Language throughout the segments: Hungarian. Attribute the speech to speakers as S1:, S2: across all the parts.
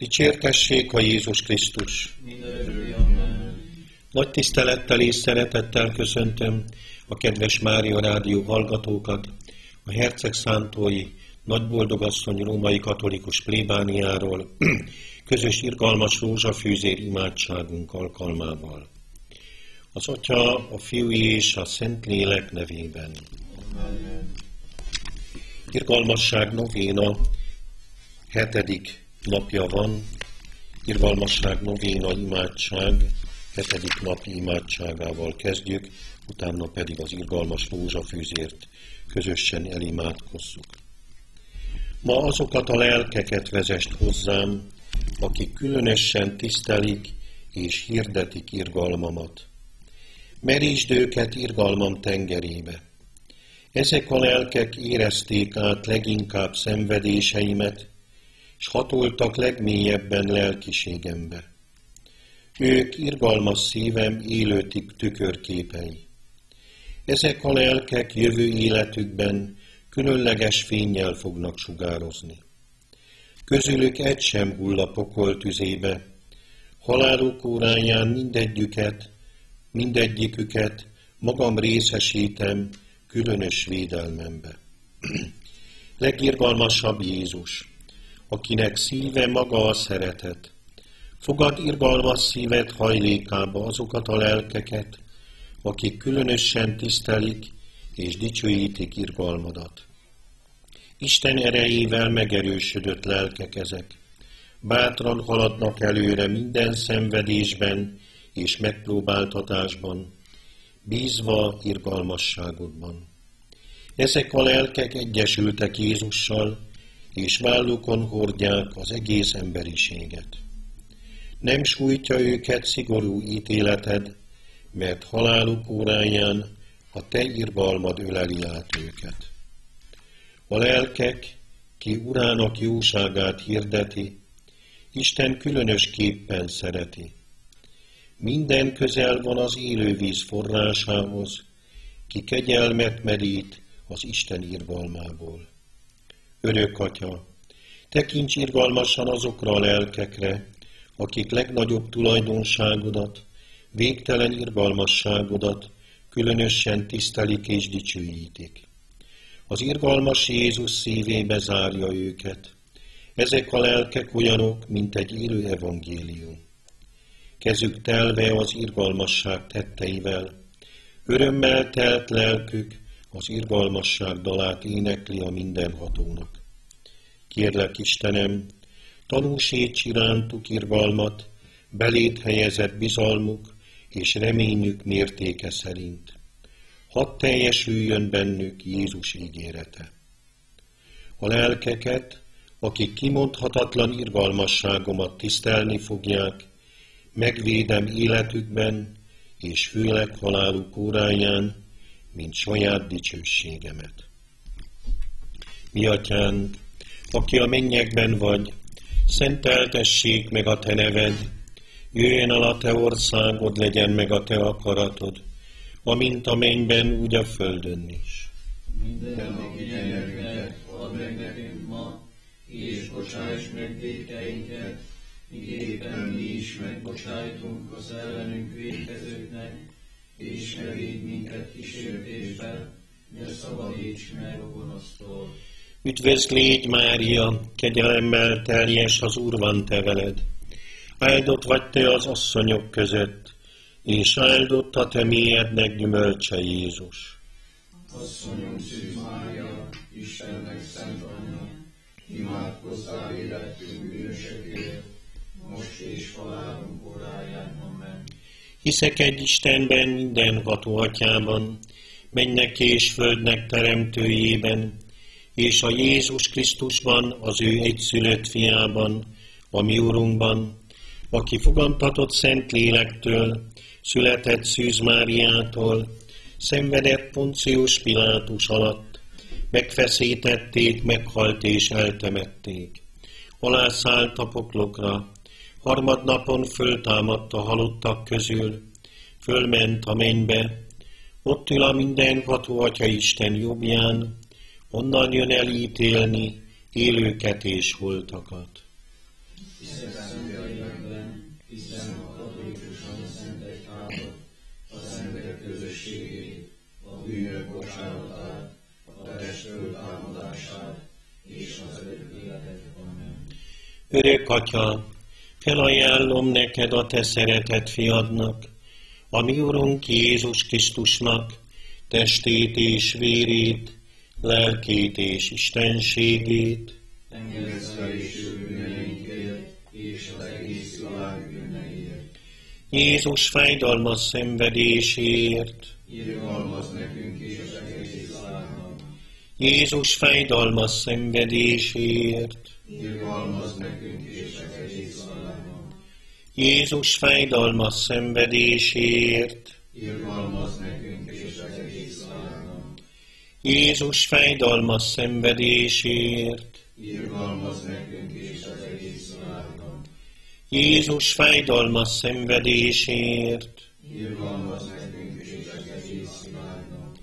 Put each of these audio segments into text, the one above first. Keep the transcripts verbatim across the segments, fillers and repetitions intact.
S1: Dicsértessék a Jézus Krisztus! Nagy tisztelettel és szeretettel köszöntöm a kedves Mária Rádió hallgatókat a Hercegszántói Nagyboldogasszony római katolikus plébániáról közös irgalmas rózsafűzér imádságunk alkalmával. Az Atya, a Fiú és a Szentlélek nevében. Irgalmasság novéna hetedik napja van, irgalmasság novéna imádság, hetedik napi imádságával kezdjük, utána pedig az irgalmas rózsafűzért közösen elimádkozzuk. Ma azokat a lelkeket vezest hozzám, akik különösen tisztelik és hirdetik irgalmamat. Merítsd őket irgalmam tengerébe. Ezek a lelkek érezték át leginkább szenvedéseimet, s hatoltak legmélyebben lelkiségembe. Ők irgalmas szívem élő tükörképei. Ezek a lelkek jövő életükben különleges fénnyel fognak sugározni. Közülük egy sem hull a pokol tüzébe, haláluk óráján mindegyüket, mindegyiküket magam részesítem különös védelmembe. Legirgalmasabb Jézus, akinek szíve maga a szeretet, fogad irgalmas szíved hajlékába azokat a lelkeket, akik különösen tisztelik és dicsőítik irgalmadat. Isten erejével megerősödött lelkek ezek, bátran haladnak előre minden szenvedésben és megpróbáltatásban, bízva irgalmasságodban. Ezek a lelkek egyesültek Jézussal, és vállukon hordják az egész emberiséget. Nem sújtja őket szigorú ítéleted, mert haláluk óráján a te irgalmad öleli át őket. A lelkek, ki Urának jóságát hirdeti, Isten különösképpen szereti. Minden közel van az élővíz forrásához, ki kegyelmet merít az Isten irgalmából. Örök Atya, tekints irgalmasan azokra a lelkekre, akik legnagyobb tulajdonságodat, végtelen irgalmasságodat különösen tisztelik és dicsőítik. Az irgalmas Jézus szívébe zárja őket. Ezek a lelkek olyanok, mint egy élő evangélium. Kezük telve az irgalmasság tetteivel, örömmel telt lelkük az irgalmasság dalát énekli a mindenhatónak. Kérlek, Istenem, tanúsíts irántuk irgalmat, beléd helyezett bizalmuk és reményük mértéke szerint. Hadd teljesüljön bennük Jézus ígérete. A lelkeket, akik kimondhatatlan irgalmasságomat tisztelni fogják, megvédem életükben és főleg haláluk óráján, mint saját dicsőségemet. Mi Atyánk, aki a mennyekben vagy, szenteltessék meg a te neved, jöjjön el a te országod, legyen meg a te akaratod, amint a mennyben, úgy a földön is.
S2: Minden nap igényünket add meg nekünk ma, és bocsáss meg vétkeinket, miképpen mi is megbocsájtunk az ellenünk vétkezőknek, és ne védj minket kísértésbe, de szabadíts meg a gonosztól.
S1: Üdvözl légy, Mária, kegyelemmel teljes, az Úr van te veled. Áldott vagy te az asszonyok között, és áldott a te mélyednek gyümölcse Jézus.
S2: Asszonyom Szűz Mária, Istennek szent anyja, imádkozzál életünk bűnösekért, most és halálunk óráján. Amen.
S1: Hiszek egy Istenben, mindenható Atyában, mennek és földnek teremtőjében, és a Jézus Krisztusban, az ő egyszülött fiában, a mi Urunkban, aki fogantatott Szent Lélektől, született Szűz Máriától, szenvedett Poncius Pilátus alatt, megfeszítették, meghalt és eltemették. Alászállt a poklokra, harmadnapon föltámadt a halottak közül, fölment a mennybe, ott ül a mindenható Atya Isten jobbján, onnan jön elítélni élőket és holtakat.
S2: hiszek szentegyekben, hiszem a katolikusan szent egyházat, a szentek közösségét, a bűnök bocsánatát, a testről támadását, és az örök életet. Amen.
S1: Örök Atya, felajánlom neked a te szeretett fiadnak, a mi Urunk Jézus Krisztusnak, testét és vérét, lelkét és istenségét.
S2: Engedsz fel és bűneinkért, és az egész világ bűneiért.
S1: Jézus fájdalmas szenvedéséért.
S2: Irgalmazz nekünk és az egész világnak.
S1: Jézus fájdalmas szenvedéséért.
S2: Irgalmazz nekünk és az egész világnak.
S1: Jézus fájdalmas szenvedéséért.
S2: Irgalmazz nekünk és az egész világnak.
S1: Jézus fájdalmas szenvedéséért.
S2: Irgalmazz nekünk és az egész világnak.
S1: Jézus fájdalmas szenvedéséért.
S2: Irgalmazz nekünk és az egész világnak.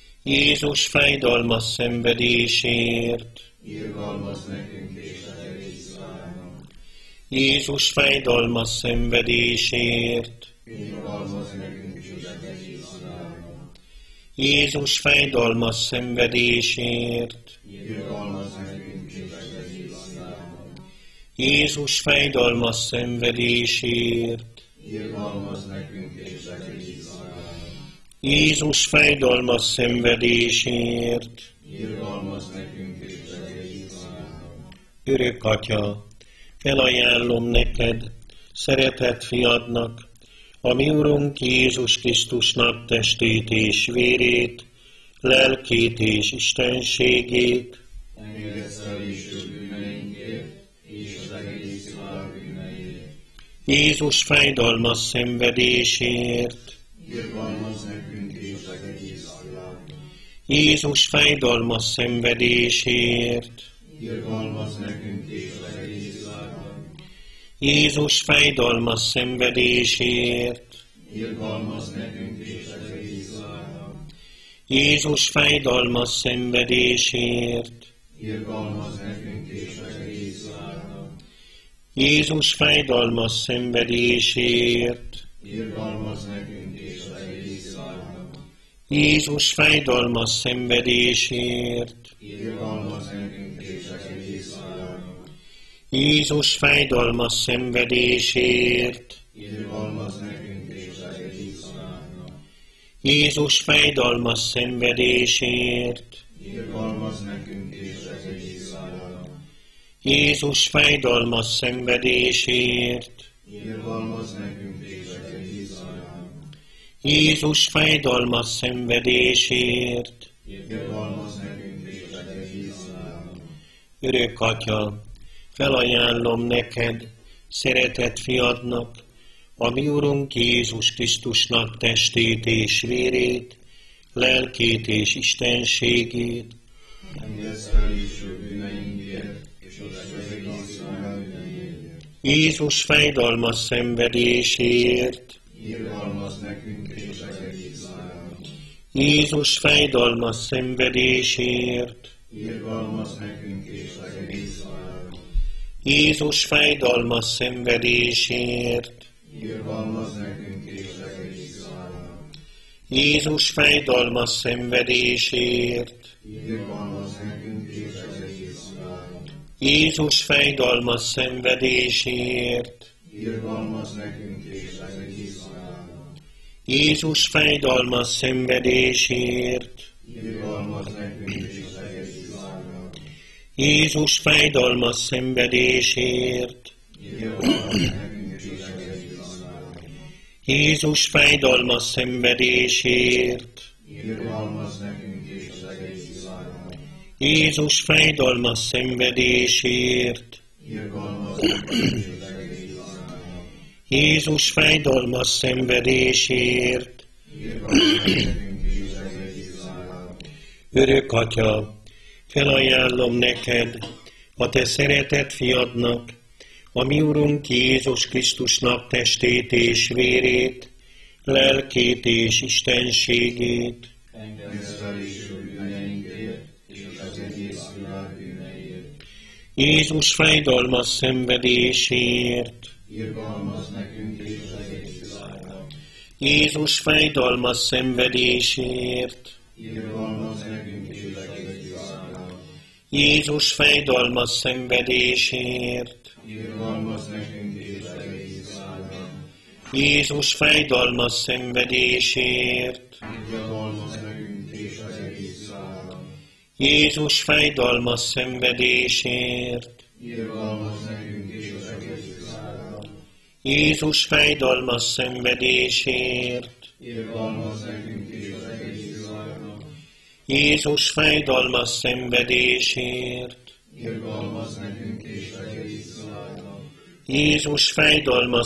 S1: Jézus fájdalmas szenvedéséért.
S2: Irgalmazz nekünk és az egész világnak.
S1: Jézus fájdalmas szenvedéséért.
S2: Irgalmazz nekünk és az egész világnak.
S1: Jézus fájdalmas szenvedéséért.
S2: Irgalmazz nekünk és az egész világnak.
S1: Jézus fájdalmas szenvedéséért.
S2: Irgalmazz nekünk és az egész világnak.
S1: Jézus fájdalmas szenvedéséért.
S2: Irgalmazz nekünk és az egész világnak.
S1: Örök Atya, felajánlom neked, szeretett fiadnak, a mi Urunk Jézus Krisztusnak testét és vérét, lelkét és istenségét.
S2: Engedsz el és bűneinkért, és az egész világ bűneiért.
S1: Jézus fájdalmas szenvedéséért.
S2: Irgalmazz nekünk és az egész világnak.
S1: Jézus fájdalmas szenvedéséért.
S2: Irgalmazz nekünk és az egész világnak.
S1: Jézus fájdalmas szenvedéséért.
S2: Irgalmazz nekünk és az egész világnak.
S1: Jézus fájdalmas szenvedéséért.
S2: Irgalmazz nekünk és az egész világnak.
S1: Jézus fájdalmas szenvedéséért.
S2: Irgalmazz nekünk és az egész világnak.
S1: Jézus fájdalmas szenvedéséért.
S2: Irgalmazz nekünk és az egész világnak.
S1: Jézus fájdalmas szenvedéséért.
S2: Irgalmazz nekünk és az egész világnak.
S1: Jézus fájdalmas szenvedéséért.
S2: Irgalmazz nekünk és az egész világnak.
S1: Jézus fájdalmas szenvedéséért.
S2: Irgalmazz nekünk és az egész világnak.
S1: Jézus fájdalmas szenvedéséért.
S2: Irgalmazz nekünk és az egész világnak.
S1: Örök Atya, felajánlom neked, szeretett fiadnak, a mi Urunk Jézus Krisztusnak testét és vérét, lelkét és istenségét.
S2: Engedsz fel és bűneinkért, és az egész világ bűneiért.
S1: Jézus fájdalmas szenvedéséért.
S2: Irgalmazz nekünk és az egész világnak.
S1: Jézus fájdalmas szenvedéséért.
S2: Irgalmazz nekünk és az egész világnak.
S1: Jézus fájdalmas szenvedéséért.
S2: Irgalmazz nekünk és az egész világnak.
S1: Jézus fájdalmas szenvedéséért.
S2: Irgalmazz nekünk és az egész világnak.
S1: Jézus fájdalmas szenvedéséért.
S2: Irgalmazz nekünk és az egész világnak.
S1: Jézus fájdalmas szenvedéséért.
S2: Irgalmazz nekünk és az egész világnak.
S1: Jézus fájdalmas szenvedéséért.
S2: Irgalmazz nekünk és az egész világnak.
S1: Jézus fájdalmas szenvedéséért.
S2: Irgalmazz nekünk és az egész világnak.
S1: Jézus fájdalmas szenvedéséért.
S2: Irgalmazz nekünk és az egész világnak.
S1: Jézus fájdalmas szenvedéséért.
S2: Irgalmazz nekünk és az egész világnak.
S1: Örök Atya, felajánlom neked, a te szeretett fiadnak, a mi Urunk Jézus Krisztusnak testét és vérét, lelkét és istenségét.
S2: Engedsz fel és bűneinkért, és az egész világ bűneiért.
S1: Jézus fájdalmas szenvedésért.
S2: Irgalmaz nekünk és az egész világnak.
S1: Jézus fájdalmas szenvedésért.
S2: Irgalmaz nekünk és az egész világnak.
S1: Jézus fájdalmas szenvedésért.
S2: Irgalmaz nekünk és az egész világnak.
S1: Jézus fájdalmas szenvedésért.
S2: Irgalmaz nekünk és az egész világnak.
S1: Jézus fájdalmas szenvedésért.
S2: Irgalmaz nekünk és az egész világnak.
S1: Jézus fájdalmas szenvedésért.
S2: Irgalmaz nekünk és az egész világnak.
S1: Jézus fájdalmas szenvedésért.
S2: Irgalmaz nekünk és az egész világnak.
S1: Jézus fájdalmas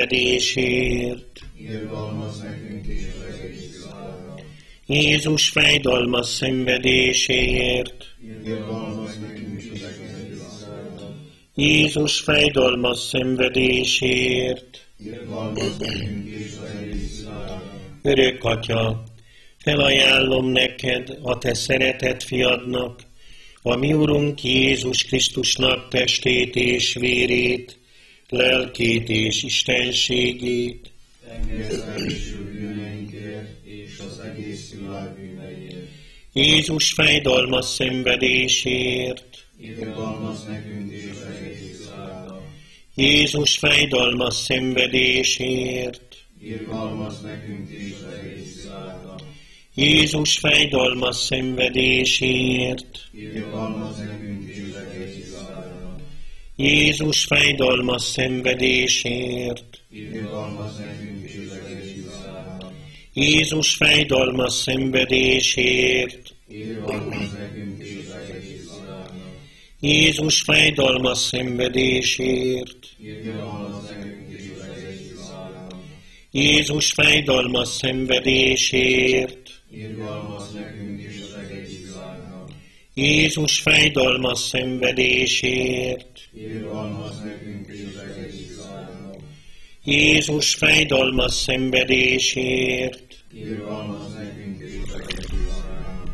S1: szenvedésért.
S2: Irgalmaz nekünk és az egész világnak.
S1: Jézus fájdalmas szenvedésért.
S2: Irgalmaz nekünk és az egész világnak.
S1: Jézus fájdalmas szenvedésért.
S2: Irgalmaz nekünk és az egész világnak.
S1: Örök Atya, felajánlom neked a te szeretett fiadnak, a mi Urunk Jézus Krisztusnak testét és vérét, lelkét és istenségét.
S2: Engedd el bűneinkért és az egész világ bűneiért.
S1: Jézus fájdalmas szenvedésért.
S2: Irgalmaz nekünk és az egész világnak.
S1: Jézus fájdalmas szenvedésért.
S2: Irgalmaz nekünk és az egész világnak.
S1: Jézus fájdalmas szenvedésért.
S2: Irgalmaz nekünk és az egész világnak.
S1: Jézus fájdalmas szenvedésért.
S2: Irgalmaz nekünk és az egész világnak.
S1: Jézus fájdalmas szenvedésért.
S2: Irgalmaz nekünk és az egész világnak.
S1: Jézus fájdalmas szenvedésért.
S2: Irgalmaz nekünk és az egész világnak.
S1: Jézus fájdalmas szenvedésért.
S2: Irgalmaz nekünk és az egész világnak.
S1: Jézus fájdalmas szenvedésért.
S2: Irgalmaz nekünk és az egész világnak.
S1: Jézus fájdalmas szenvedésért.
S2: Irgalmaz nekünk és az egész világnak.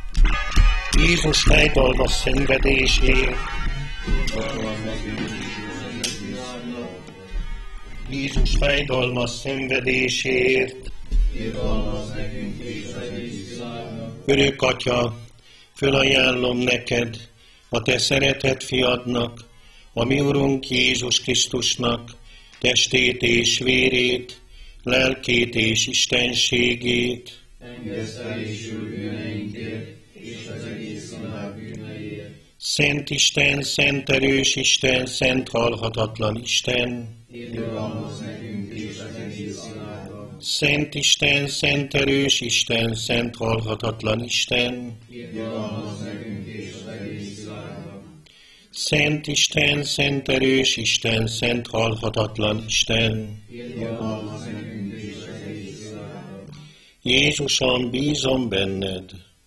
S1: Jézus fájdalmas szenvedésért.
S2: Irgalmaz nekünk és az egész világnak.
S1: Jézus fájdalmas szenvedésért.
S2: Irgalmaz nekünk és az egész világnak.
S1: Örök Atya, fölajánlom neked a te szeretett fiadnak, a mi Urunk Jézus Krisztusnak testét és vérét, lelkét és istenségét.
S2: Engedd el és bűneinkért és az egész világ bűneiért.
S1: Szent Isten, szent erős Isten, szent halhatatlan Isten.
S2: Irgalmaz nekünk és az egész világnak.
S1: Szent Isten, szent erős Isten, szent halhatatlan Isten.
S2: Irgalmaz nekünk és az egész világnak.
S1: Szent Isten, szent erős Isten, szent halhatatlan Isten.
S2: Irgalmaz nekünk és az egész világnak.
S1: Jézusom, bízom benned,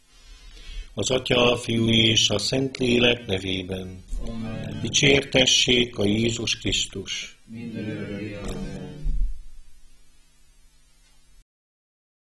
S1: az Atya, a Fiú és a Szentlélek nevében.
S2: Amen.
S1: Dicsértessék a Jézus Krisztus.
S2: Minden örök